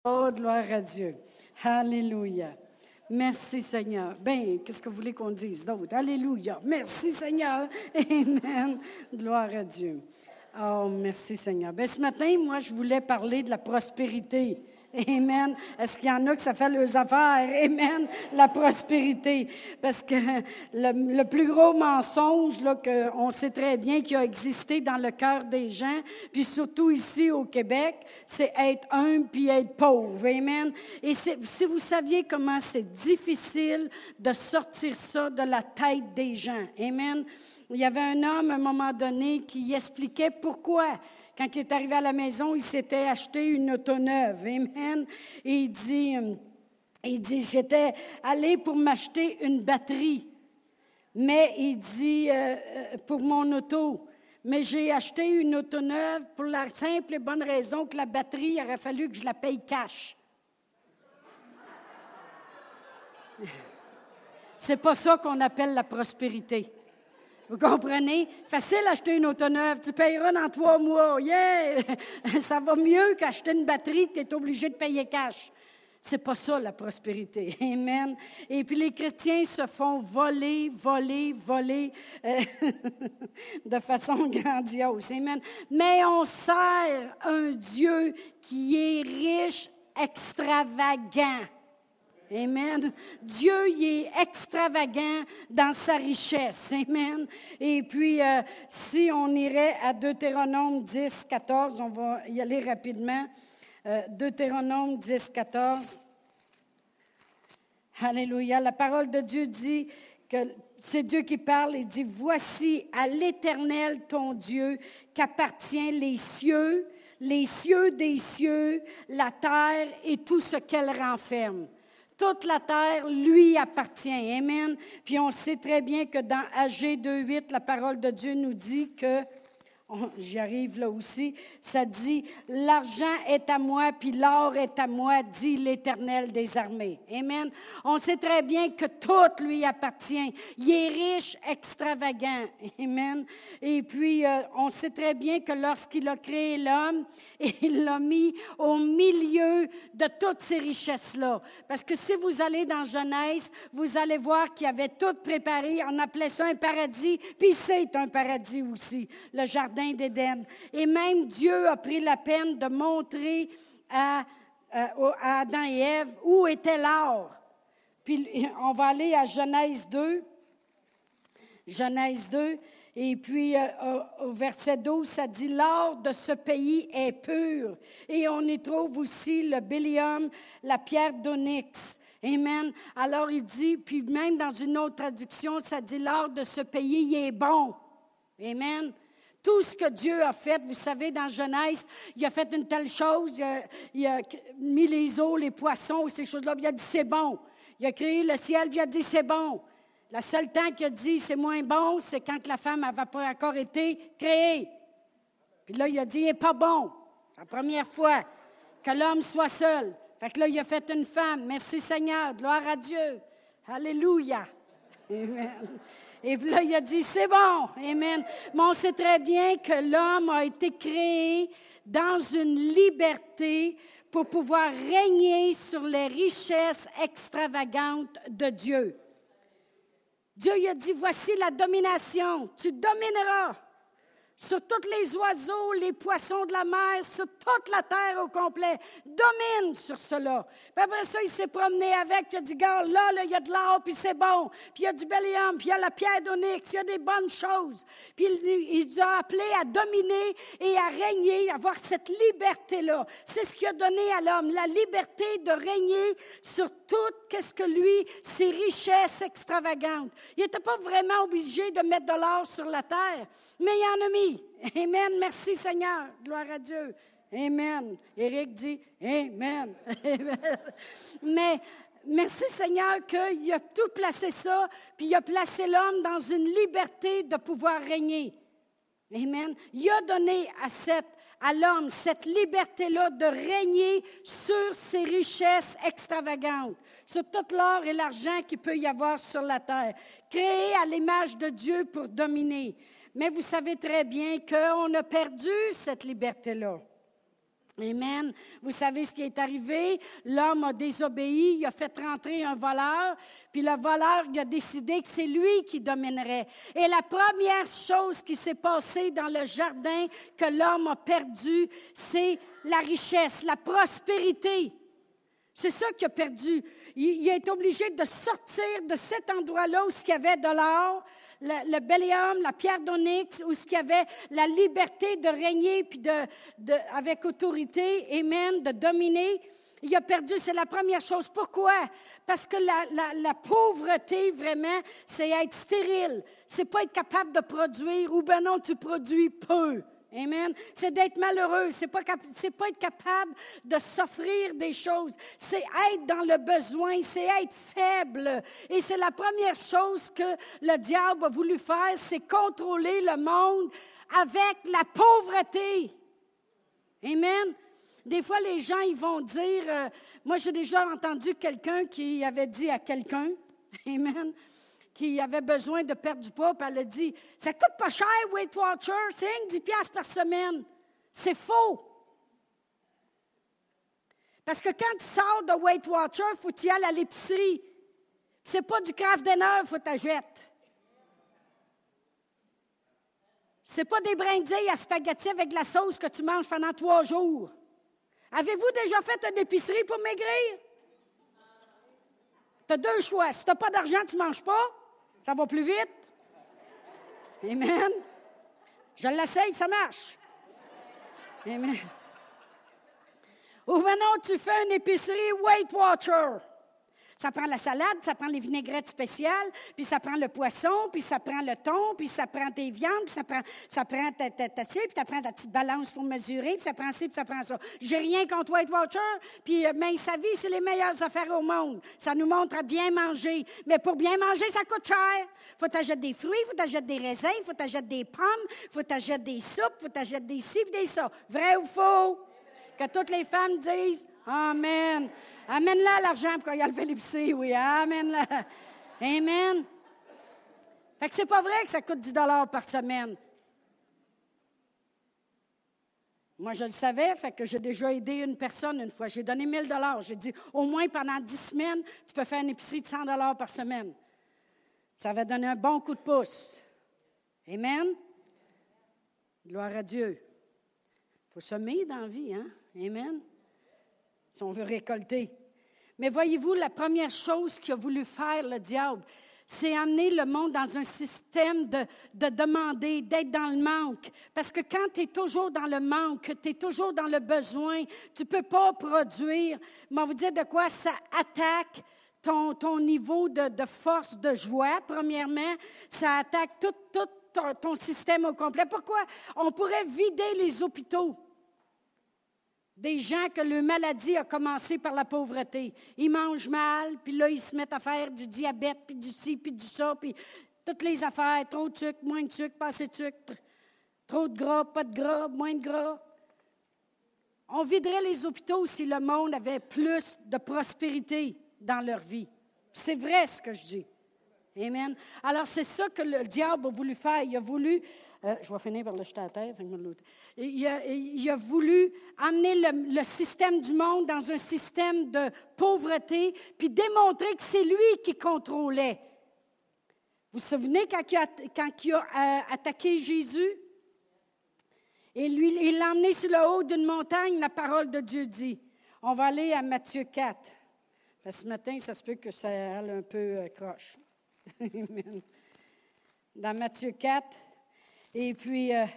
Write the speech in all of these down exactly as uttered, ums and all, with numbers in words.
Oh, gloire à Dieu. Alléluia. Merci, Seigneur. Bien, qu'est-ce que vous voulez qu'on dise d'autre? Alléluia. Merci, Seigneur. Amen. Gloire à Dieu. Oh, merci, Seigneur. Bien, ce matin, moi, je voulais parler de la prospérité. Amen. Est-ce qu'il y en a que ça fait leurs affaires? Amen. La prospérité. Parce que le, le plus gros mensonge, là, qu'on sait très bien qu'il a existé dans le cœur des gens, puis surtout ici au Québec, c'est être humble puis être pauvre. Amen. Et si vous saviez comment c'est difficile de sortir ça de la tête des gens. Amen. Il y avait un homme, à un moment donné, qui expliquait pourquoi. Quand il est arrivé à la maison, il s'était acheté une auto neuve. Amen. Et il dit, il dit, j'étais allé pour m'acheter une batterie. Mais il dit, euh, pour mon auto. Mais j'ai acheté une auto neuve pour la simple et bonne raison que la batterie, il aurait fallu que je la paye cash. C'est pas ça qu'on appelle la prospérité. Vous comprenez? Facile d'acheter une auto neuve. Tu payeras dans trois mois. Yeah! Ça va mieux qu'acheter une batterie que tu es obligé de payer cash. C'est pas ça, la prospérité. Amen. Et puis, les chrétiens se font voler, voler, voler euh, de façon grandiose. Amen. Mais on sert un Dieu qui est riche, extravagant. Amen. Dieu, il est extravagant dans sa richesse. Amen. Et puis, euh, si on irait à Deutéronome dix, quatorze, on va y aller rapidement. Euh, Deutéronome dix, quatorze. Alléluia. La parole de Dieu dit que c'est Dieu qui parle. Il dit, « Voici à l'Éternel ton Dieu qu'appartient les cieux, les cieux des cieux, la terre et tout ce qu'elle renferme. » Toute la terre lui appartient. Amen. Puis on sait très bien que dans Agé deux, huit, la parole de Dieu nous dit que, oh, j'y arrive là aussi, ça dit, « L'argent est à moi, puis l'or est à moi, dit l'Éternel des armées. » Amen. On sait très bien que tout lui appartient. Il est riche, extravagant. Amen. Et puis, euh, on sait très bien que lorsqu'il a créé l'homme, il l'a mis au milieu de toutes ces richesses-là. Parce que si vous allez dans Genèse, vous allez voir qu'il avait tout préparé. On appelait ça un paradis, puis c'est un paradis aussi, le jardin d'Éden. Et même Dieu a pris la peine de montrer à, à, à Adam et Ève où était l'or. Puis on va aller à Genèse deux. Genèse deux. Et puis, euh, au verset douze, ça dit « L'or de ce pays est pur. » Et on y trouve aussi le bélium, la pierre d'onyx. Amen. Alors, il dit, puis même dans une autre traduction, ça dit « L'or de ce pays, il est bon. » Amen. Tout ce que Dieu a fait, vous savez, dans Genèse, il a fait une telle chose, il a, il a mis les eaux, les poissons, ces choses-là, puis il a dit « C'est bon. » Il a créé le ciel, puis il a dit « C'est bon. » Le seul temps qu'il a dit c'est moins bon, c'est quand la femme n'avait pas encore été créée. Puis là, il a dit, il n'est pas bon. C'est la première fois que l'homme soit seul. Fait que là, il a fait une femme. Merci Seigneur, gloire à Dieu. Alléluia. Amen. Et puis là, il a dit, c'est bon. Amen. Mais on sait très bien que l'homme a été créé dans une liberté pour pouvoir régner sur les richesses extravagantes de Dieu. Dieu il a dit, voici la domination, tu domineras sur tous les oiseaux, les poissons de la mer, sur toute la terre au complet. Domine sur cela. Puis après ça, il s'est promené avec, il a dit, regarde, là, là, il y a de l'or, puis c'est bon. Puis il y a du bélium, puis il y a la pierre d'onyx, il y a des bonnes choses. Puis il, il a appelé à dominer et à régner, à avoir cette liberté-là. C'est ce qu'il a donné à l'homme, la liberté de régner sur tout, qu'est-ce que lui, ses richesses extravagantes. Il n'était pas vraiment obligé de mettre de l'or sur la terre, mais il en a mis. Amen. Merci Seigneur. Gloire à Dieu. Amen. Éric dit Amen. Amen. Mais merci Seigneur qu'il a tout placé ça, puis il a placé l'homme dans une liberté de pouvoir régner. Amen. Il a donné à, cette, à l'homme cette liberté-là de régner sur ses richesses extravagantes, sur tout l'or et l'argent qu'il peut y avoir sur la terre, créé à l'image de Dieu pour dominer. Mais vous savez très bien qu'on a perdu cette liberté-là. Amen. Vous savez ce qui est arrivé? L'homme a désobéi, il a fait rentrer un voleur, puis le voleur il a décidé que c'est lui qui dominerait. Et la première chose qui s'est passée dans le jardin que l'homme a perdu, c'est la richesse, la prospérité. C'est ça qu'il a perdu. Il, il a été obligé de sortir de cet endroit-là où il y avait de l'or, le, le bellium, la pierre d'onyx, où il y avait la liberté de régner puis de, de, avec autorité et même de dominer. Il a perdu, c'est la première chose. Pourquoi? Parce que la, la, la pauvreté, vraiment, c'est être stérile. C'est pas être capable de produire, ou ben non, tu produis peu. Amen. C'est d'être malheureux. C'est pas, cap- c'est pas être capable de s'offrir des choses. C'est être dans le besoin. C'est être faible. Et c'est la première chose que le diable a voulu faire, c'est contrôler le monde avec la pauvreté. Amen. Des fois, les gens, ils vont dire, euh, moi, j'ai déjà entendu quelqu'un qui avait dit à quelqu'un, amen, qui avait besoin de perdre du poids, puis elle a dit, ça coûte pas cher, Weight Watcher, c'est rien que dix dollars par semaine. C'est faux. Parce que quand tu sors de Weight Watcher, il faut que tu y ailles à l'épicerie. C'est pas du Kraft Dinner, il faut que tu achètes. C'est pas des brindilles à spaghetti avec de la sauce que tu manges pendant trois jours. Avez-vous déjà fait une épicerie pour maigrir? Tu as deux choix. Si tu n'as pas d'argent, tu ne manges pas. Ça va plus vite. Amen. Je l'essaye, ça marche. Amen. Ou maintenant, tu fais une épicerie Weight Watcher. Ça prend la salade, ça prend les vinaigrettes spéciales, puis ça prend le poisson, puis ça prend le thon, puis ça prend tes viandes, puis ça prend, ça prend ta, ta, ta, puis ça prend ta petite balance pour mesurer, puis ça prend ci, puis ça prend ça. J'ai rien contre Weight Watcher, puis euh, mais sa vie, c'est les meilleures affaires au monde. Ça nous montre à bien manger. Mais pour bien manger, ça coûte cher. Faut t'achèter des fruits, faut t'achèter des raisins, faut t'achèter des pommes, faut t'achèter des soupes, faut t'achèter des ci, puis des ça. Vrai ou faux? Que toutes les femmes disent Amen. Amène-la l'argent pour qu'il y ait le Philipsé, oui. Amène-la. Amen. Fait que c'est pas vrai que ça coûte dix dollars par semaine. Moi, je le savais, fait que j'ai déjà aidé une personne une fois. J'ai donné mille dollars. J'ai dit, au moins pendant dix semaines, tu peux faire une épicerie de cent dollars par semaine. Ça va donner un bon coup de pouce. Amen. Gloire à Dieu. Il faut semer dans la vie, hein? Amen. Si on veut récolter. Mais voyez-vous, la première chose qu'il a voulu faire, le diable, c'est amener le monde dans un système de, de demander, d'être dans le manque. Parce que quand tu es toujours dans le manque, tu es toujours dans le besoin, tu ne peux pas produire. Mais on vous dire de quoi ça attaque ton, ton niveau de, de force, de joie, premièrement. Ça attaque tout, tout ton, ton système au complet. Pourquoi? On pourrait vider les hôpitaux. Des gens que leur maladie a commencé par la pauvreté. Ils mangent mal, puis là, ils se mettent à faire du diabète, puis du ci, puis du ça, puis toutes les affaires, trop de sucre, moins de sucre, pas assez de sucre, trop de gras, pas de gras, moins de gras. On viderait les hôpitaux si le monde avait plus de prospérité dans leur vie. C'est vrai ce que je dis. Amen. Alors, c'est ça que le diable a voulu faire. Il a voulu... Euh, je vais finir par le jeter à terre. Il a, il a voulu amener le, le système du monde dans un système de pauvreté, puis démontrer que c'est lui qui contrôlait. Vous vous souvenez quand il a, quand il a euh, attaqué Jésus? Et lui, il l'a emmené sur le haut d'une montagne, la parole de Dieu dit. On va aller à Matthieu quatre. Parce que ce matin, ça se peut que ça aille un peu euh, croche. Dans Matthieu quatre. Et puis, euh,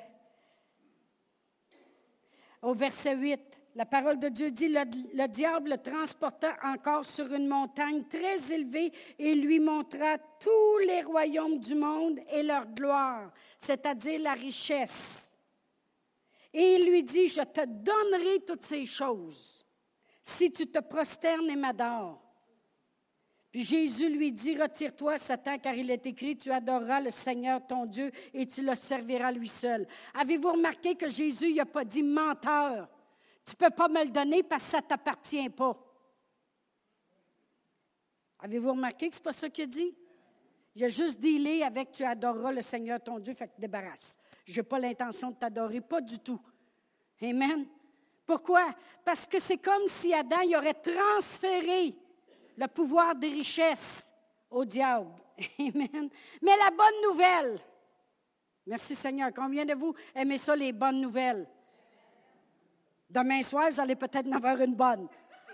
au verset huit, la parole de Dieu dit, le, le diable le transporta encore sur une montagne très élevée et lui montra tous les royaumes du monde et leur gloire, c'est-à-dire la richesse. Et il lui dit, je te donnerai toutes ces choses si tu te prosternes et m'adores. Puis Jésus lui dit, retire-toi, Satan, car il est écrit, tu adoreras le Seigneur ton Dieu et tu le serviras lui seul. Avez-vous remarqué que Jésus n'a pas dit menteur? Tu ne peux pas me le donner parce que ça ne t'appartient pas. Avez-vous remarqué que ce n'est pas ça qu'il a dit? Il a juste dealé avec tu adoreras le Seigneur ton Dieu, fait que débarrasse. Je n'ai pas l'intention de t'adorer, pas du tout. Amen. Pourquoi? Parce que c'est comme si Adam il aurait transféré le pouvoir des richesses au diable. Amen. Mais la bonne nouvelle, merci Seigneur, combien de vous aimez ça, les bonnes nouvelles? Demain soir, vous allez peut-être en avoir une bonne.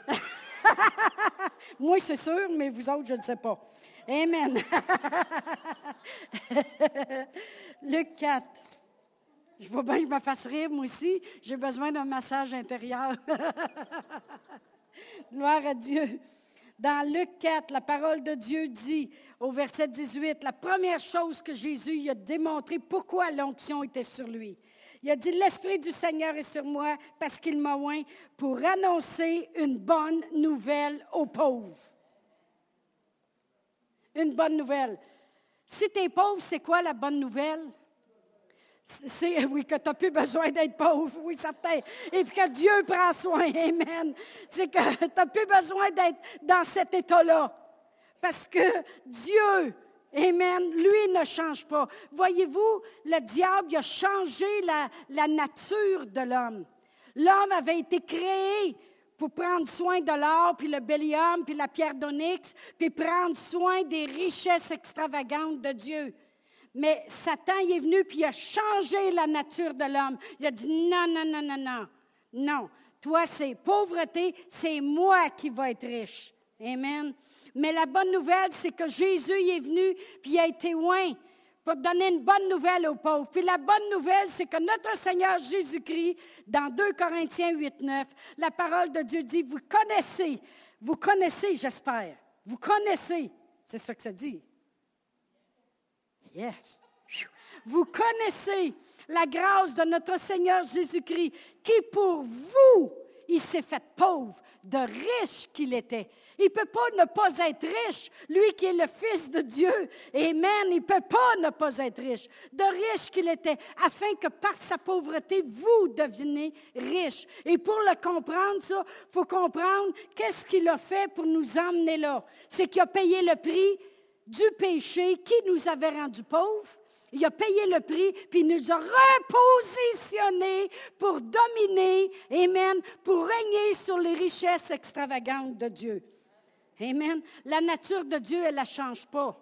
Moi, c'est sûr, mais vous autres, je ne sais pas. Amen. Luc quatre. Je vois bien que je me fasse rire, moi aussi. J'ai besoin d'un massage intérieur. Gloire à Dieu. Dans Luc quatre, la parole de Dieu dit, au verset dix-huit, la première chose que Jésus il a démontré pourquoi l'onction était sur lui. Il a dit, l'Esprit du Seigneur est sur moi parce qu'il m'a oint pour annoncer une bonne nouvelle aux pauvres. Une bonne nouvelle. Si tu es pauvre, c'est quoi la bonne nouvelle? C'est, oui, que tu n'as plus besoin d'être pauvre, oui, certain. Et puis que Dieu prend soin, amen. C'est que tu n'as plus besoin d'être dans cet état-là. Parce que Dieu, amen, lui ne change pas. Voyez-vous, le diable il a changé la, la nature de l'homme. L'homme avait été créé pour prendre soin de l'or, puis le bélium, puis la pierre d'onyx, puis prendre soin des richesses extravagantes de Dieu. Mais Satan il est venu puis il a changé la nature de l'homme. Il a dit non, non, non, non, non. Non, toi c'est pauvreté, c'est moi qui vais être riche. Amen. Mais la bonne nouvelle, c'est que Jésus il est venu puis il a été oint pour donner une bonne nouvelle aux pauvres. Puis la bonne nouvelle, c'est que notre Seigneur Jésus-Christ, dans deux Corinthiens huit, neuf, la parole de Dieu dit, vous connaissez, vous connaissez, j'espère, vous connaissez, c'est ça que ça dit. Yes. Vous connaissez la grâce de notre Seigneur Jésus-Christ, qui pour vous, il s'est fait pauvre, de riche qu'il était. Il ne peut pas ne pas être riche, lui qui est le Fils de Dieu. Amen, il ne peut pas ne pas être riche, de riche qu'il était, afin que par sa pauvreté, vous devenez riche. Et pour le comprendre, ça, il faut comprendre qu'est-ce qu'il a fait pour nous emmener là. C'est qu'il a payé le prix du péché qui nous avait rendus pauvres. Il a payé le prix, puis il nous a repositionnés pour dominer, amen, pour régner sur les richesses extravagantes de Dieu. Amen. La nature de Dieu, elle ne change pas.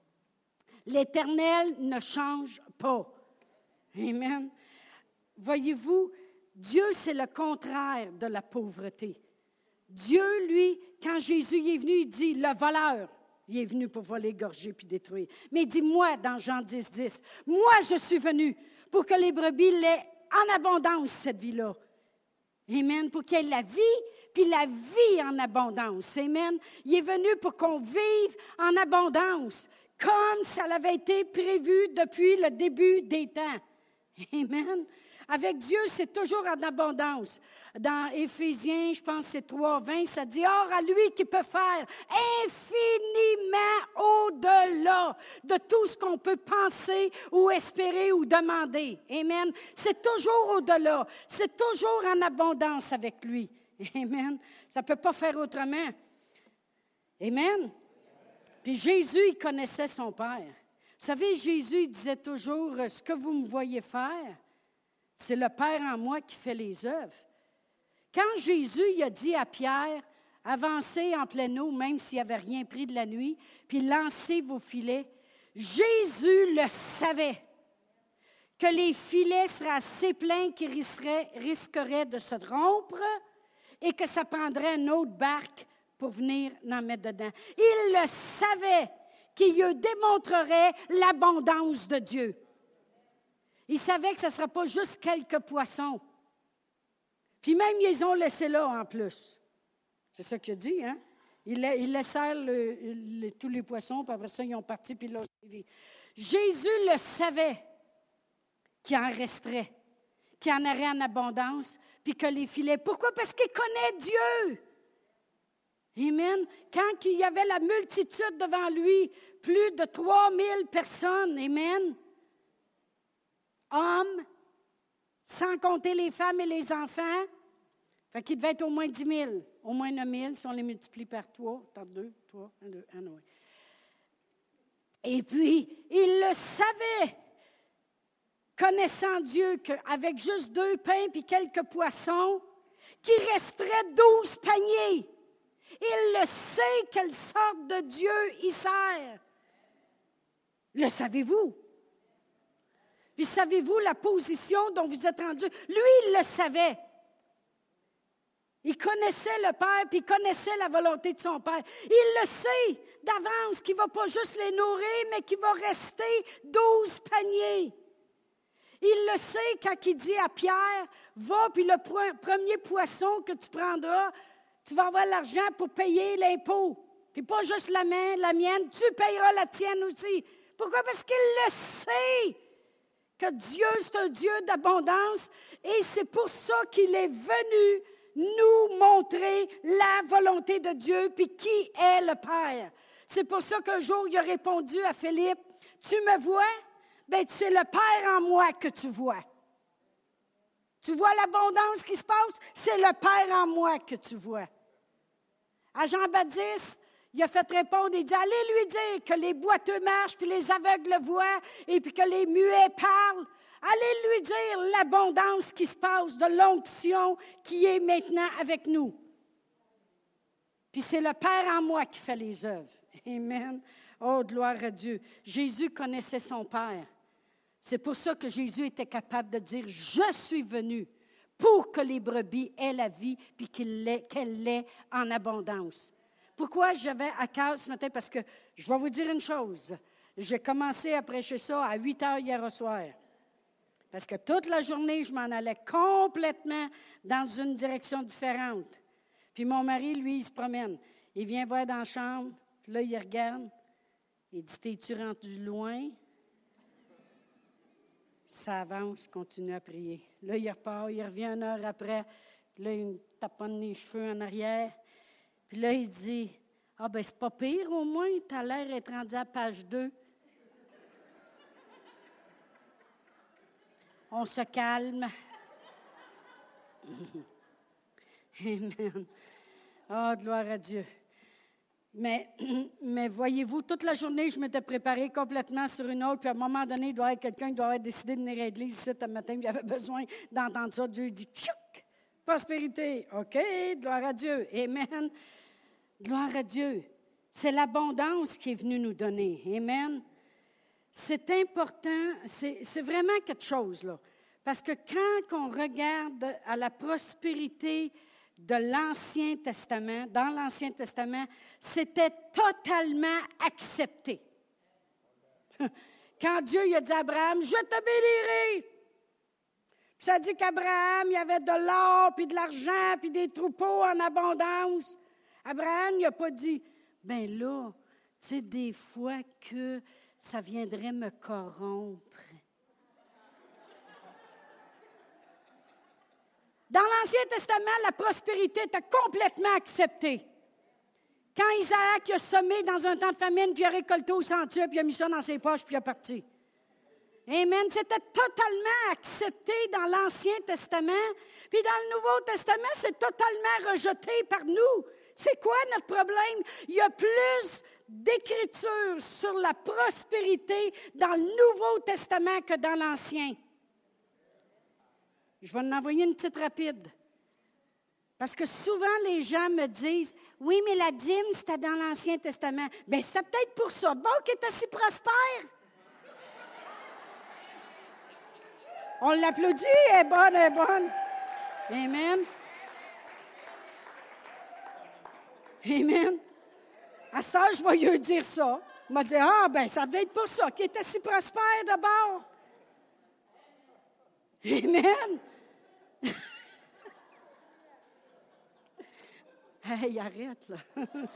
L'Éternel ne change pas. Amen. Voyez-vous, Dieu, c'est le contraire de la pauvreté. Dieu, lui, quand Jésus est venu, il dit, le voleur, il est venu pour voler, égorger puis détruire. Mais il dit, moi, dans Jean dix, dix, moi, je suis venu pour que les brebis l'aient en abondance, cette vie-là. Amen. Pour qu'il y ait la vie, puis la vie en abondance. Amen. Il est venu pour qu'on vive en abondance, comme ça l'avait été prévu depuis le début des temps. Amen. Avec Dieu, c'est toujours en abondance. Dans Éphésiens, je pense que c'est trois, vingt, ça dit « Or, à lui qui peut faire infiniment au-delà de tout ce qu'on peut penser ou espérer ou demander. » Amen. C'est toujours au-delà. C'est toujours en abondance avec lui. Amen. Ça ne peut pas faire autrement. Amen. Puis Jésus, il connaissait son Père. Vous savez, Jésus, il disait toujours « Ce que vous me voyez faire, c'est le Père en moi qui fait les œuvres. » Quand Jésus il a dit à Pierre, « Avancez en pleine eau, même s'il n'avait rien pris de la nuit, puis lancez vos filets. » Jésus le savait, que les filets seraient assez pleins qu'ils risqueraient, risqueraient de se rompre et que ça prendrait une autre barque pour venir en mettre dedans. Il le savait qu'il lui démontrerait l'abondance de Dieu. Il savait que ce ne serait pas juste quelques poissons. Puis même, ils les ont laissés là en plus. C'est ça qu'il a dit, hein? Ils laissèrent le, le, tous les poissons, puis après ça, ils ont parti, puis ils l'ont suivi. Jésus le savait qu'il en resterait, qu'il en aurait en abondance, puis que les filets. Pourquoi? Parce qu'il connaît Dieu. Amen. Quand il y avait la multitude devant lui, plus de trois mille personnes, amen, hommes, sans compter les femmes et les enfants, fait qu'il devait être au moins dix mille, au moins neuf mille, si on les multiplie par trois, par deux, trois, un, deux, un, oui. Et puis, il le savait, connaissant Dieu, qu'avec juste deux pains et quelques poissons, qu'il resterait douze paniers. Il le sait quelle sorte de Dieu il sert. Le savez-vous? Puis savez-vous la position dont vous êtes rendu? Lui, il le savait. Il connaissait le Père, puis il connaissait la volonté de son Père. Il le sait d'avance qu'il ne va pas juste les nourrir, mais qu'il va rester douze paniers. Il le sait quand il dit à Pierre, va, puis le premier poisson que tu prendras, tu vas avoir l'argent pour payer l'impôt. Puis pas juste la, main, la mienne, tu payeras la tienne aussi. Pourquoi? Parce qu'il le sait que Dieu, c'est un Dieu d'abondance, et c'est pour ça qu'il est venu nous montrer la volonté de Dieu, puis qui est le Père. C'est pour ça qu'un jour, il a répondu à Philippe, « Tu me vois? Bien, c'est le Père en moi que tu vois. Tu vois l'abondance qui se passe? C'est le Père en moi que tu vois. » À Jean-Baptiste, il a fait répondre, il dit, « Allez lui dire que les boiteux marchent, puis les aveugles voient, et puis que les muets parlent. Allez lui dire l'abondance qui se passe, de l'onction qui est maintenant avec nous. » Puis c'est le Père en moi qui fait les œuvres. Amen. Oh, gloire à Dieu. Jésus connaissait son Père. C'est pour ça que Jésus était capable de dire, « Je suis venu pour que les brebis aient la vie, puis qu'elle l'ait en abondance. » Pourquoi j'avais à cœur ce matin? Parce que je vais vous dire une chose. J'ai commencé à prêcher ça à huit heures hier au soir. Parce que toute la journée, je m'en allais complètement dans une direction différente. Puis mon mari, lui, il se promène. Il vient voir dans la chambre, puis là, il regarde. Il dit, « T'es-tu rendu loin? » Ça avance, continue à prier. Là, il repart, il revient une heure après. Puis là, il me taponne les cheveux en arrière. Puis là, il dit, « Ah, ben c'est pas pire au moins, tu as l'air d'être rendu à page deux. » On se calme. Amen. Oh, gloire à Dieu. Mais, mais voyez-vous, toute la journée, je m'étais préparée complètement sur une autre, puis à un moment donné, il doit y avoir quelqu'un qui doit avoir décidé de venir à l'église ici ce matin, puis il avait besoin d'entendre ça. Dieu dit, « Tchouk! Prospérité. » OK, gloire à Dieu. Amen. Gloire à Dieu. C'est l'abondance qui est venue nous donner. Amen. C'est important, c'est, c'est vraiment quelque chose, là. Parce que quand on regarde à la prospérité de l'Ancien Testament, dans l'Ancien Testament, c'était totalement accepté. Quand Dieu il a dit à Abraham, « Je te bénirai. » Puis ça dit qu'Abraham, il avait de l'or, puis de l'argent, puis des troupeaux en abondance. Abraham, il n'a pas dit, « Ben là, tu sais, des fois que ça viendrait me corrompre. » Dans l'Ancien Testament, la prospérité était complètement acceptée. Quand Isaac a semé dans un temps de famine, puis il a récolté au centuple, puis il a mis ça dans ses poches, puis il est parti. Amen. C'était totalement accepté dans l'Ancien Testament. Puis dans le Nouveau Testament, c'est totalement rejeté par nous. C'est quoi notre problème? Il y a plus d'écriture sur la prospérité dans le Nouveau Testament que dans l'Ancien. Je vais en envoyer une petite rapide. Parce que souvent, les gens me disent, « Oui, mais la dîme, c'était dans l'Ancien Testament. » Bien, c'était peut-être pour ça. Bon, qui était si prospère. On l'applaudit, elle est bonne, elle est bonne. Amen. Amen. À ça, je vais lui dire ça. Il m'a dit, ah, ben ça devait être pour ça, qui était si prospère d'abord. Amen. Hey, arrête, là.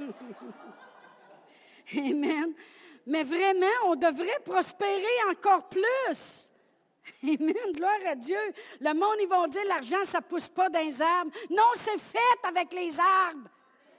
Amen. Mais vraiment, on devrait prospérer encore plus. Amen, gloire à Dieu. Le monde, ils vont dire, l'argent, ça ne pousse pas dans les arbres. Non, c'est fait avec les arbres.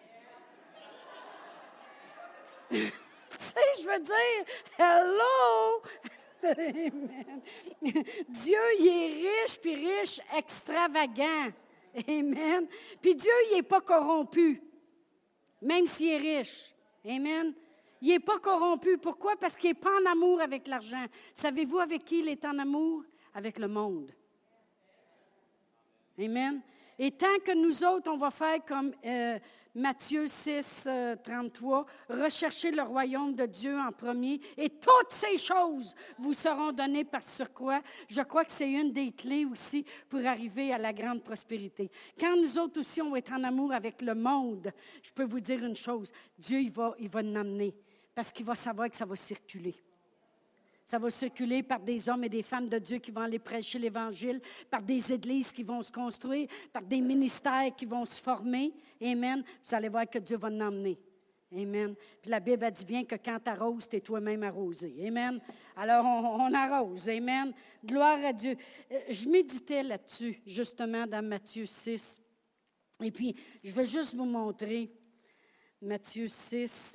Tu sais, je veux dire, hello! Amen. Dieu, il est riche, puis riche, extravagant. Amen. Puis Dieu, il n'est pas corrompu, même s'il est riche. Amen. Il n'est pas corrompu. Pourquoi? Parce qu'il n'est pas en amour avec l'argent. Savez-vous avec qui il est en amour? Avec le monde. Amen. Et tant que nous autres, on va faire comme euh, Matthieu six, euh, trente-trois, rechercher le royaume de Dieu en premier, et toutes ces choses vous seront données par surcroît. Je crois que c'est une des clés aussi pour arriver à la grande prospérité. Quand nous autres aussi, on va être en amour avec le monde, je peux vous dire une chose, Dieu, il va, il va nous emmener, parce qu'il va savoir que ça va circuler. Ça va circuler par des hommes et des femmes de Dieu qui vont aller prêcher l'Évangile, par des églises qui vont se construire, par des ministères qui vont se former. Amen. Vous allez voir que Dieu va nous emmener. Amen. Puis la Bible a dit bien que quand tu arroses, tu es toi-même arrosé. Amen. Alors, on, on arrose. Amen. Gloire à Dieu. Je méditais là-dessus, justement, dans Matthieu six. Et puis, je vais juste vous montrer Matthieu six.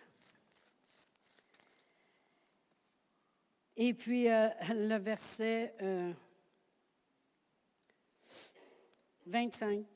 Et puis, euh, le verset euh, vingt-cinq,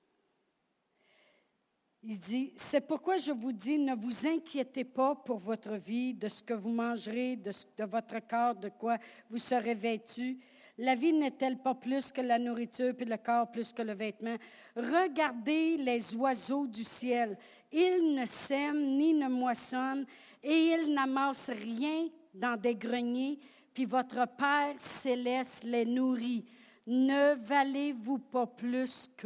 il dit, « C'est pourquoi je vous dis, ne vous inquiétez pas pour votre vie, de ce que vous mangerez, de, ce, de votre corps, de quoi vous serez vêtus. La vie n'est-elle pas plus que la nourriture, puis le corps plus que le vêtement? Regardez les oiseaux du ciel. Ils ne sèment ni ne moissonnent, et ils n'amassent rien dans des greniers, puis votre Père céleste les nourrit. Ne valez-vous pas plus qu'eux? »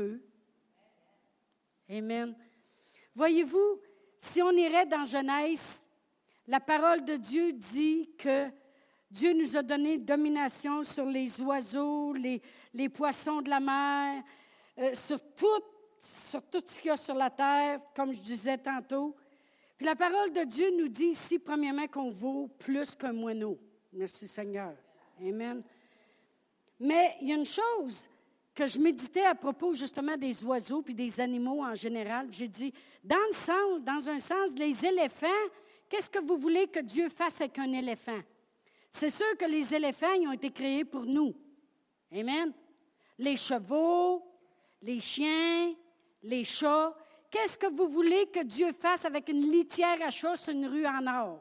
Amen. Voyez-vous, si on irait dans Genèse, la parole de Dieu dit que Dieu nous a donné domination sur les oiseaux, les, les poissons de la mer, euh, sur, tout, sur tout ce qu'il y a sur la terre, comme je disais tantôt. Puis la parole de Dieu nous dit ici, premièrement, qu'on vaut plus qu'un moineau. Merci Seigneur. Amen. Mais il y a une chose que je méditais à propos justement des oiseaux puis des animaux en général. J'ai dit, dans le sens, dans un sens, les éléphants, qu'est-ce que vous voulez que Dieu fasse avec un éléphant? C'est sûr que les éléphants, ils ont été créés pour nous. Amen. Les chevaux, les chiens, les chats. Qu'est-ce que vous voulez que Dieu fasse avec une litière à chat sur une rue en or?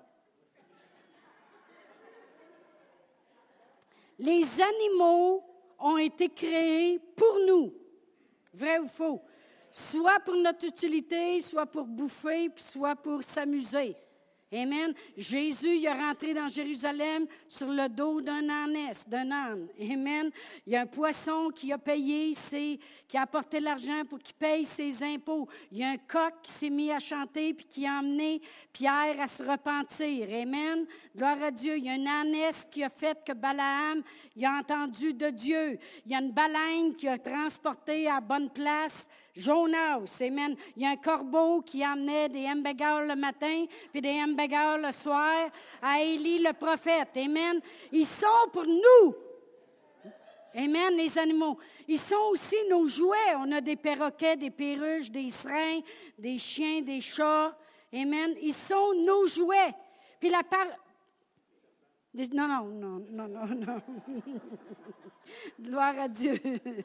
Les animaux ont été créés pour nous. Vrai ou faux? Soit pour notre utilité, soit pour bouffer, puis soit pour s'amuser. Amen. Jésus, il est rentré dans Jérusalem sur le dos d'un ânesse, d'un âne. Amen. Il y a un poisson qui a payé, ses, qui a apporté l'argent pour qu'il paye ses impôts. Il y a un coq qui s'est mis à chanter puis qui a emmené Pierre à se repentir. Amen. Gloire à Dieu. Il y a une ânesse qui a fait que Balaam, il a entendu de Dieu. Il y a une baleine qui a transporté à bonne place Jonas. Amen. Il y a un corbeau qui emmenait des hamburgers le matin puis des hamburgers le soir à Élie le prophète. Amen. Ils sont pour nous. Amen, les animaux. Ils sont aussi nos jouets. On a des perroquets, des perruches, des serins, des chiens, des chats. Amen. Ils sont nos jouets. Puis la part... Non, non, non, non, non, non. Gloire à Dieu.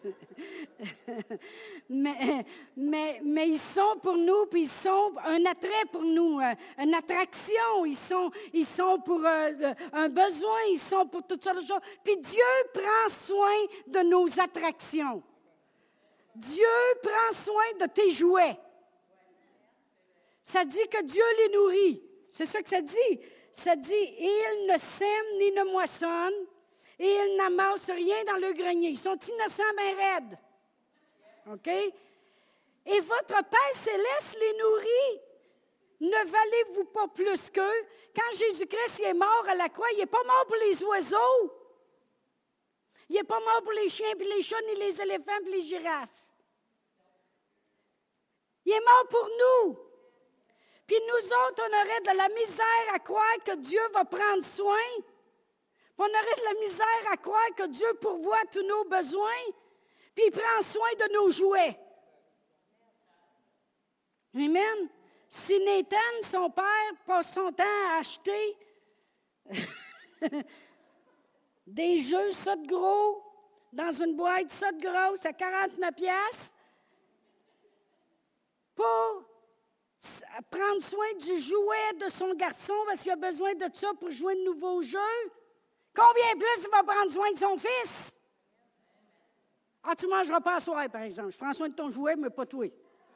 mais, mais, mais ils sont pour nous, puis ils sont un attrait pour nous, euh, une attraction. Ils sont, ils sont pour euh, un besoin, ils sont pour toutes sortes de choses. Puis Dieu prend soin de nos attractions. Dieu prend soin de tes jouets. Ça dit que Dieu les nourrit. C'est ça que ça dit. Ça dit, ils ne sèment ni ne moissonnent, et ils n'amassent rien dans le grenier. Ils sont innocents, bien raides. OK? Et votre Père céleste les nourrit. Ne valez-vous pas plus qu'eux? Quand Jésus-Christ est mort à la croix, il n'est pas mort pour les oiseaux. Il n'est pas mort pour les chiens, puis les chats, ni les éléphants, puis les girafes. Il est mort pour nous. Puis nous autres, on aurait de la misère à croire que Dieu va prendre soin. On aurait de la misère à croire que Dieu pourvoit tous nos besoins. Puis il prend soin de nos jouets. Amen. Si Nathan, son père, passe son temps à acheter des jeux ça de gros, dans une boîte ça de grosse à quarante-neuf piastres, pour prendre soin du jouet de son garçon parce qu'il a besoin de ça pour jouer de nouveaux jeux. Combien plus il va prendre soin de son fils? Ah, tu ne mangeras pas à soir, par exemple. Je prends soin de ton jouet, mais pas toi.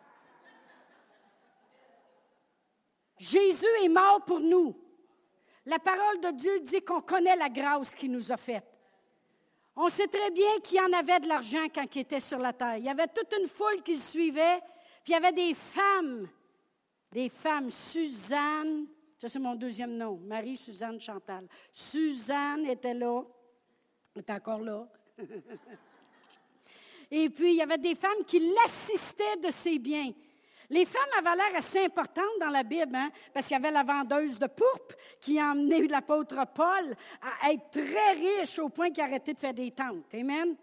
Jésus est mort pour nous. La parole de Dieu dit qu'on connaît la grâce qu'il nous a faite. On sait très bien qu'il y en avait de l'argent quand il était sur la terre. Il y avait toute une foule qui le suivait, puis il y avait des femmes, des femmes, Suzanne, ça c'est mon deuxième nom, Marie-Suzanne Chantal. Suzanne était là, elle est encore là. Et puis, il y avait des femmes qui l'assistaient de ses biens. Les femmes avaient l'air assez importantes dans la Bible, hein, parce qu'il y avait la vendeuse de pourpre qui a emmené l'apôtre Paul à être très riche au point qu'il a arrêté de faire des tentes. Amen.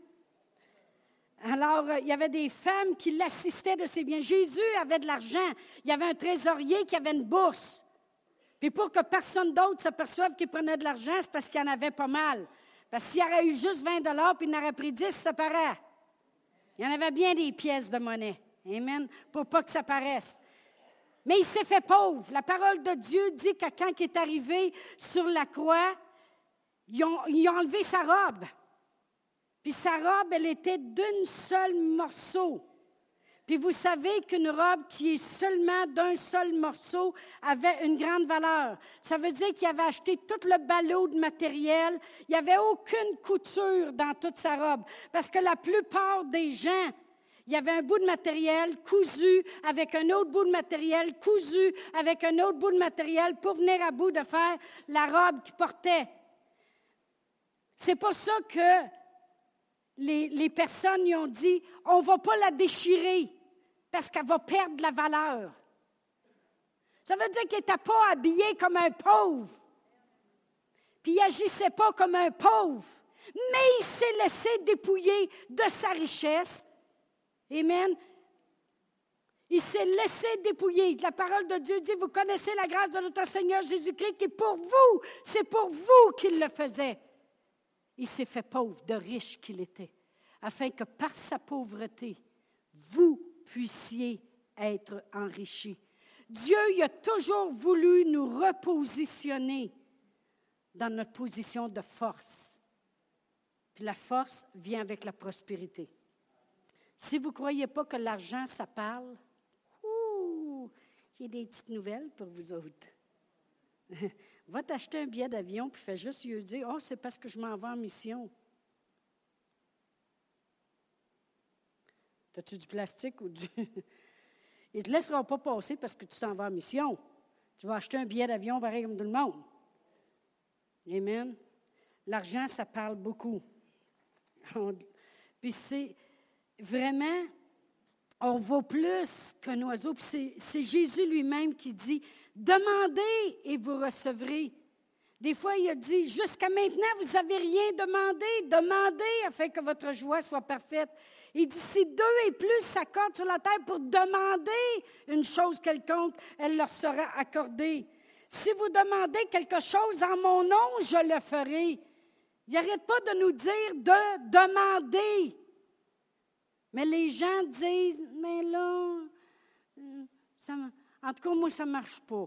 Alors, il y avait des femmes qui l'assistaient de ses biens. Jésus avait de l'argent. Il y avait un trésorier qui avait une bourse. Puis pour que personne d'autre s'aperçoive qu'il prenait de l'argent, c'est parce qu'il y en avait pas mal. Parce que s'il aurait eu juste vingt dollars puis il en aurait pris dix, ça paraît. Il y en avait bien des pièces de monnaie. Amen. Pour pas que ça paraisse. Mais il s'est fait pauvre. La parole de Dieu dit que quand il est arrivé sur la croix, ils ont, ils ont enlevé sa robe. Puis sa robe, elle était d'un seul morceau. Puis vous savez qu'une robe qui est seulement d'un seul morceau avait une grande valeur. Ça veut dire qu'il avait acheté tout le ballot de matériel. Il n'y avait aucune couture dans toute sa robe. Parce que la plupart des gens, il y avait un bout de matériel cousu avec un autre bout de matériel cousu avec un autre bout de matériel pour venir à bout de faire la robe qu'il portait. C'est pour ça que les, les personnes y ont dit, on ne va pas la déchirer parce qu'elle va perdre la valeur. Ça veut dire qu'il n'était pas habillé comme un pauvre. Puis il n'agissait pas comme un pauvre. Mais il s'est laissé dépouiller de sa richesse. Amen. Il s'est laissé dépouiller. La parole de Dieu dit, vous connaissez la grâce de notre Seigneur Jésus-Christ qui est pour vous. C'est pour vous qu'il le faisait. Il s'est fait pauvre, de riche qu'il était, afin que par sa pauvreté, vous puissiez être enrichis. Dieu, il a toujours voulu nous repositionner dans notre position de force. Puis la force vient avec la prospérité. Si vous ne croyez pas que l'argent, ça parle, ouh, j'ai des petites nouvelles pour vous autres. Va t'acheter un billet d'avion puis fais juste lui dire, oh, c'est parce que je m'en vais en mission. As-tu du plastique ou du... Ils ne te laisseront pas passer parce que tu t'en vas en mission. Tu vas acheter un billet d'avion pareil comme tout le monde. Amen. L'argent, ça parle beaucoup. On... Puis c'est vraiment, on vaut plus qu'un oiseau. Puis c'est, c'est Jésus lui-même qui dit, demandez et vous recevrez. Des fois, il a dit, jusqu'à maintenant, vous n'avez rien demandé. Demandez afin que votre joie soit parfaite. Il dit, si deux et plus s'accordent sur la terre pour demander une chose quelconque, elle leur sera accordée. Si vous demandez quelque chose en mon nom, je le ferai. Il n'arrête pas de nous dire de demander. Mais les gens disent, mais là, ça, en tout cas, moi, ça ne marche pas.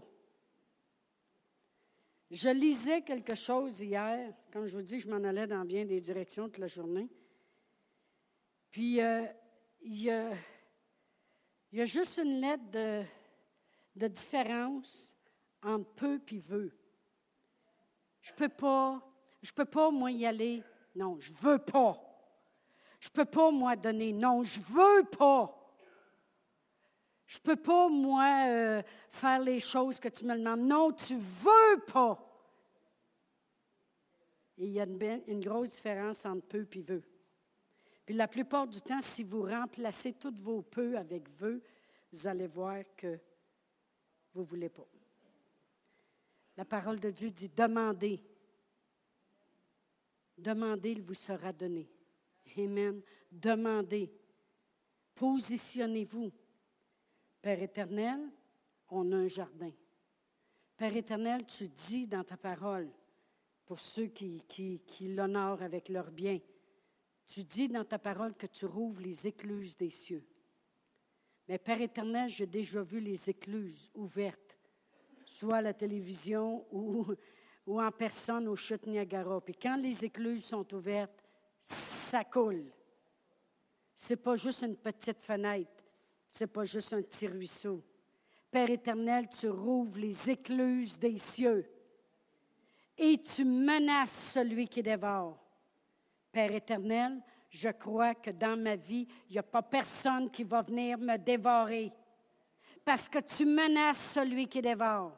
Je lisais quelque chose hier, comme je vous dis, je m'en allais dans bien des directions toute la journée. Puis, euh, il, y a, il y a juste une lettre de, de différence entre peu et veut. Je ne peux pas, je peux pas, moi, y aller. Non, je ne veux pas. Je ne peux pas, moi, donner. Non, je ne veux pas. Je ne peux pas, moi, euh, faire les choses que tu me demandes. Non, tu ne veux pas. Et il y a une, une grosse différence entre peu et veut. Puis la plupart du temps, si vous remplacez tous vos peu avec veut, vous allez voir que vous ne voulez pas. La parole de Dieu dit, demandez. Demandez, il vous sera donné. Amen. Demandez. Positionnez-vous. Père éternel, on a un jardin. Père éternel, tu dis dans ta parole, pour ceux qui, qui, qui l'honorent avec leurs biens, tu dis dans ta parole que tu rouvres les écluses des cieux. Mais Père éternel, j'ai déjà vu les écluses ouvertes, soit à la télévision ou, ou en personne au Chute Niagara. Puis quand les écluses sont ouvertes, ça coule. Ce n'est pas juste une petite fenêtre. Ce n'est pas juste un petit ruisseau. Père éternel, tu rouvres les écluses des cieux et tu menaces celui qui dévore. Père éternel, je crois que dans ma vie, il n'y a pas personne qui va venir me dévorer parce que tu menaces celui qui dévore.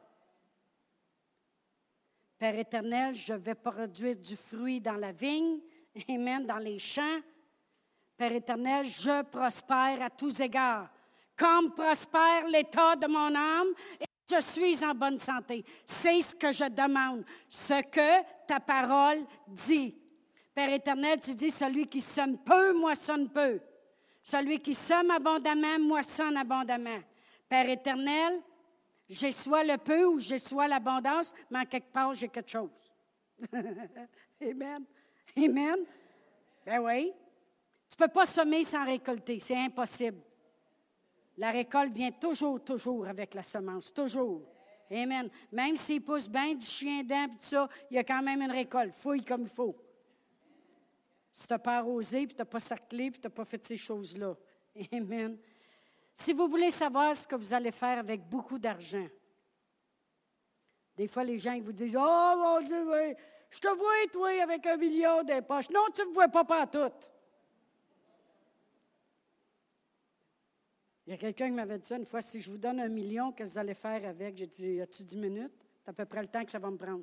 Père éternel, je vais produire du fruit dans la vigne, amen, dans les champs. Père éternel, je prospère à tous égards, comme prospère l'état de mon âme, et je suis en bonne santé. C'est ce que je demande, ce que ta parole dit. Père éternel, tu dis, celui qui sème peu, moissonne peu. Celui qui sème abondamment, moissonne abondamment. Père éternel, j'ai soit le peu ou j'ai soit l'abondance, mais en quelque part, j'ai quelque chose. Amen. Amen. Ben oui. Tu ne peux pas semer sans récolter, c'est impossible. La récolte vient toujours, toujours avec la semence, toujours. Amen. Même s'il pousse bien du chien dent et tout ça, il y a quand même une récolte. Fouille comme il faut. Si tu n'as pas arrosé, puis tu n'as pas cerclé, puis tu n'as pas fait ces choses-là. Amen. Si vous voulez savoir ce que vous allez faire avec beaucoup d'argent, des fois, les gens ils vous disent « Oh, mon Dieu, oui, je te vois, toi, avec un million de poches. » Non, tu ne me vois pas pantoute. Il y a quelqu'un qui m'avait dit ça une fois, si je vous donne un million, qu'est-ce que vous allez faire avec? J'ai dit, as-tu dix minutes? C'est à peu près le temps que ça va me prendre.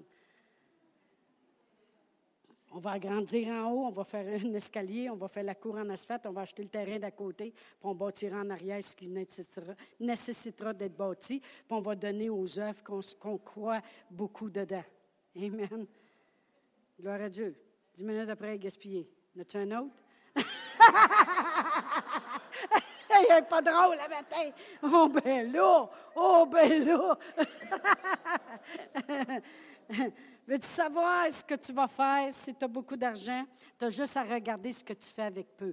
On va agrandir en haut, on va faire un escalier, on va faire la cour en asphalte, on va acheter le terrain d'à côté, puis on bâtira en arrière ce qui nécessitera, nécessitera d'être bâti, puis on va donner aux œuvres qu'on, qu'on croit beaucoup dedans. Amen. Gloire à Dieu. Dix minutes après, gaspiller. En as-tu un autre? Il n'est pas drôle le matin. Oh, ben là! Oh, ben là! Veux-tu savoir ce que tu vas faire si tu as beaucoup d'argent? Tu as juste à regarder ce que tu fais avec peu.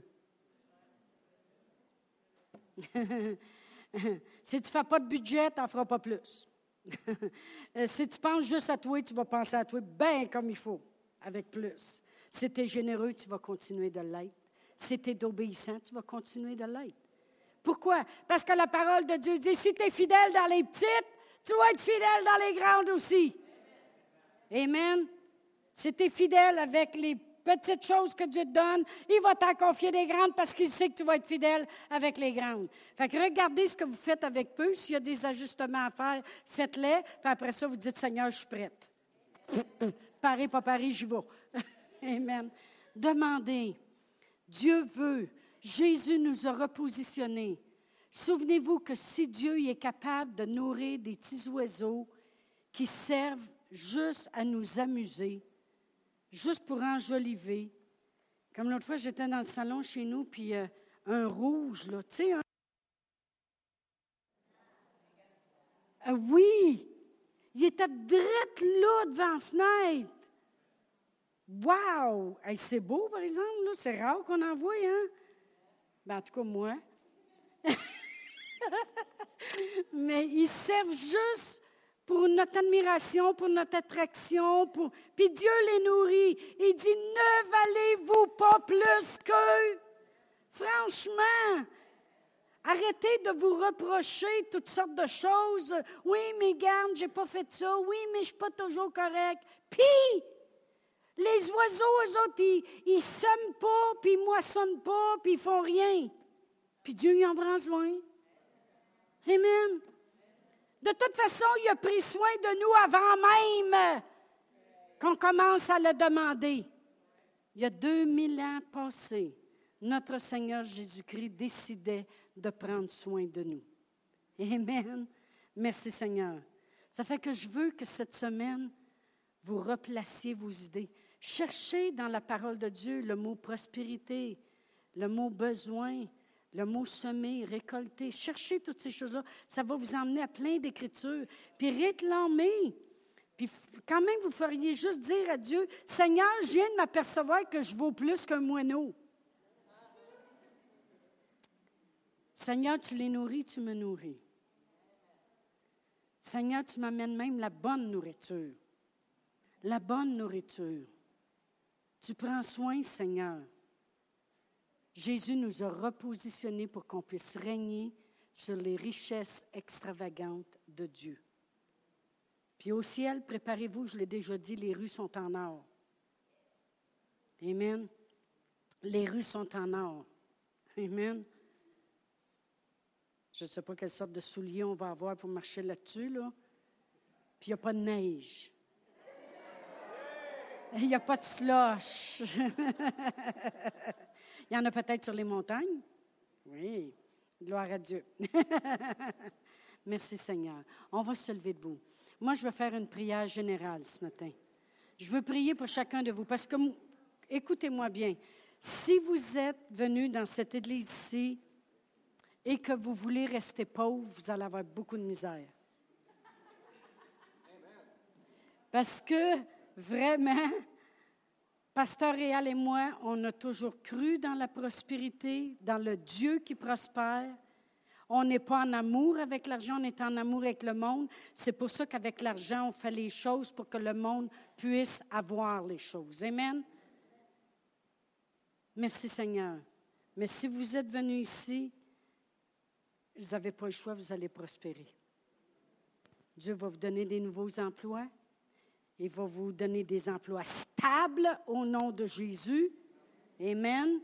Si tu ne fais pas de budget, tu n'en feras pas plus. Si tu penses juste à toi, tu vas penser à toi bien comme il faut, avec plus. Si tu es généreux, tu vas continuer de l'être. Si tu es obéissant, tu vas continuer de l'être. Pourquoi? Parce que la parole de Dieu dit, si tu es fidèle dans les petites, tu vas être fidèle dans les grandes aussi. Amen. Si tu es fidèle avec les petites choses que Dieu te donne, il va t'en confier des grandes parce qu'il sait que tu vas être fidèle avec les grandes. Fait que regardez ce que vous faites avec peu. S'il y a des ajustements à faire, faites-les. Puis après ça, vous dites, Seigneur, je suis prête. Paris, pas Paris, j'y vais. Amen. Demandez. Dieu veut. Jésus nous a repositionnés. Souvenez-vous que si Dieu est capable de nourrir des petits oiseaux qui servent juste à nous amuser, juste pour enjoliver, comme l'autre fois, j'étais dans le salon chez nous, puis euh, un rouge, là, tu sais, un... Ah oui! Il était drette là, devant la fenêtre. Wow! Hey, c'est beau, par exemple, là. C'est rare qu'on en voie, hein? Ben, en tout cas, moi. Mais ils servent juste pour notre admiration, pour notre attraction. Pour... Puis Dieu les nourrit. Il dit, ne valez-vous pas plus qu'eux? Franchement, arrêtez de vous reprocher toutes sortes de choses. Oui, mais garde, j'ai pas fait ça. Oui, mais je suis pas toujours correct. Puis, les oiseaux, eux autres, ils ne sèment pas, puis ils ne moissonnent pas, puis ils ne font rien. Puis Dieu, il en prend soin. Amen. De toute façon, il a pris soin de nous avant même qu'on commence à le demander. Il y a deux mille ans passés, notre Seigneur Jésus-Christ décidait de prendre soin de nous. Amen. Merci Seigneur. Ça fait que je veux que cette semaine, vous replaciez vos idées. Cherchez dans la parole de Dieu le mot prospérité, le mot besoin, le mot semer, récolter. Cherchez toutes ces choses-là. Ça va vous emmener à plein d'écritures. Puis réclamez. Puis quand même, vous feriez juste dire à Dieu, « Seigneur, je viens de m'apercevoir que je vaux plus qu'un moineau. » Seigneur, tu les nourris, tu me nourris. Seigneur, tu m'amènes même la bonne nourriture. La bonne nourriture. Tu prends soin, Seigneur. Jésus nous a repositionnés pour qu'on puisse régner sur les richesses extravagantes de Dieu. Puis au ciel, préparez-vous, je l'ai déjà dit, les rues sont en or. Amen. Les rues sont en or. Amen. Je ne sais pas quelle sorte de souliers on va avoir pour marcher là-dessus, là. Puis il n'y a pas de neige. Il n'y a pas de slush. Il y en a peut-être sur les montagnes. Oui, gloire à Dieu. Merci Seigneur. On va se lever debout. Moi, je vais faire une prière générale ce matin. Je veux prier pour chacun de vous parce que, écoutez-moi bien, si vous êtes venus dans cette église ici et que vous voulez rester pauvre, vous allez avoir beaucoup de misère. Parce que, vraiment, Pasteur Réal et moi, on a toujours cru dans la prospérité, dans le Dieu qui prospère. On n'est pas en amour avec l'argent, on est en amour avec le monde. C'est pour ça qu'avec l'argent, on fait les choses pour que le monde puisse avoir les choses. Amen? Merci Seigneur. Mais si vous êtes venus ici, vous n'avez pas le choix, vous allez prospérer. Dieu va vous donner des nouveaux emplois. Il va vous donner des emplois stables au nom de Jésus. Amen.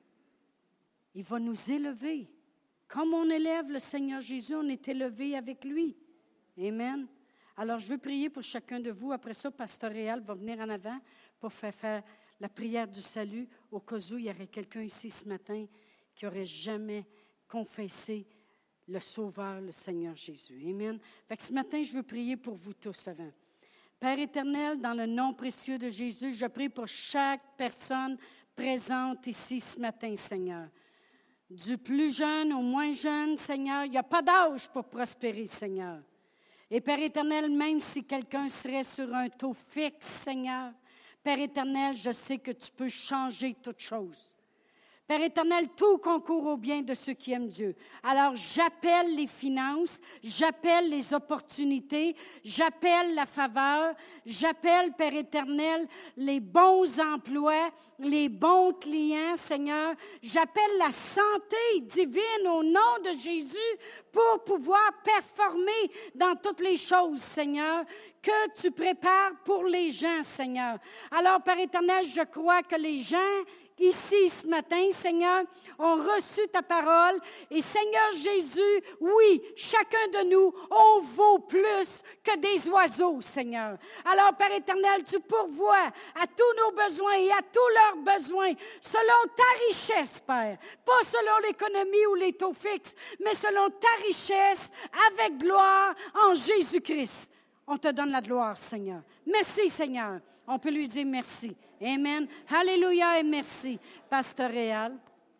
Il va nous élever. Comme on élève le Seigneur Jésus, on est élevé avec lui. Amen. Alors, je veux prier pour chacun de vous. Après ça, Pasteur Réal va venir en avant pour faire faire la prière du salut au cas où il y aurait quelqu'un ici ce matin qui n'aurait jamais confessé le Sauveur, le Seigneur Jésus. Amen. Fait que ce matin, je veux prier pour vous tous avant. Père éternel, dans le nom précieux de Jésus, je prie pour chaque personne présente ici ce matin, Seigneur. Du plus jeune au moins jeune, Seigneur, il n'y a pas d'âge pour prospérer, Seigneur. Et Père éternel, même si quelqu'un serait sur un taux fixe, Seigneur, Père éternel, je sais que tu peux changer toutes choses. Père éternel, tout concourt au bien de ceux qui aiment Dieu. Alors, j'appelle les finances, j'appelle les opportunités, j'appelle la faveur, j'appelle, Père éternel, les bons emplois, les bons clients, Seigneur. J'appelle la santé divine au nom de Jésus pour pouvoir performer dans toutes les choses, Seigneur, que tu prépares pour les gens, Seigneur. Alors, Père éternel, je crois que les gens ici ce matin, Seigneur, ont reçu ta parole. Et Seigneur Jésus, oui, chacun de nous, on vaut plus que des oiseaux, Seigneur. Alors, Père éternel, tu pourvois à tous nos besoins et à tous leurs besoins selon ta richesse, Père. Pas selon l'économie ou les taux fixes, mais selon ta richesse avec gloire en Jésus-Christ. On te donne la gloire, Seigneur. Merci, Seigneur. On peut lui dire merci. Amen. Alléluia et merci. Pasteur Réal.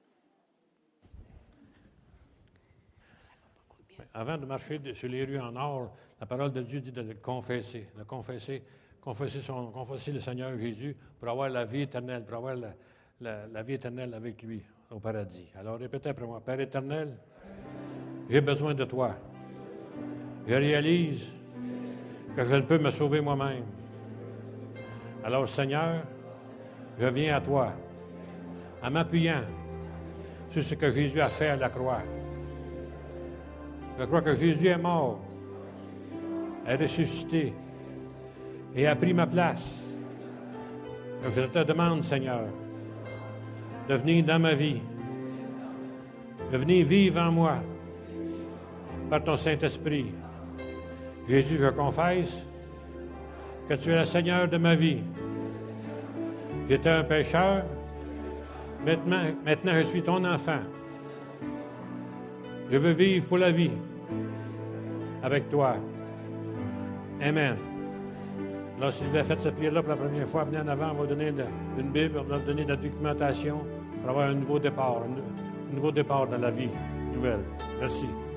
Avant de marcher sur les rues en or, la parole de Dieu dit de le confesser. De confesser, confesser, son, confesser le Seigneur Jésus pour avoir la vie éternelle, pour avoir la, la, la vie éternelle avec lui au paradis. Alors répétez après moi. Père éternel, j'ai besoin de toi. Je réalise que je ne peux me sauver moi-même. Alors, Seigneur, je viens à toi en m'appuyant sur ce que Jésus a fait à la croix. Je crois que Jésus est mort, est ressuscité et a pris ma place. Je te demande, Seigneur, de venir dans ma vie, de venir vivre en moi par ton Saint-Esprit. Jésus, je confesse que tu es le Seigneur de ma vie. J'étais un pécheur, maintenant, maintenant je suis ton enfant. Je veux vivre pour la vie avec toi. Amen. Alors, si vous avez fait cette prière-là pour la première fois, venez en avant, on va donner une Bible, on va vous donner de la documentation pour avoir un nouveau départ, un nouveau départ dans la vie nouvelle. Merci.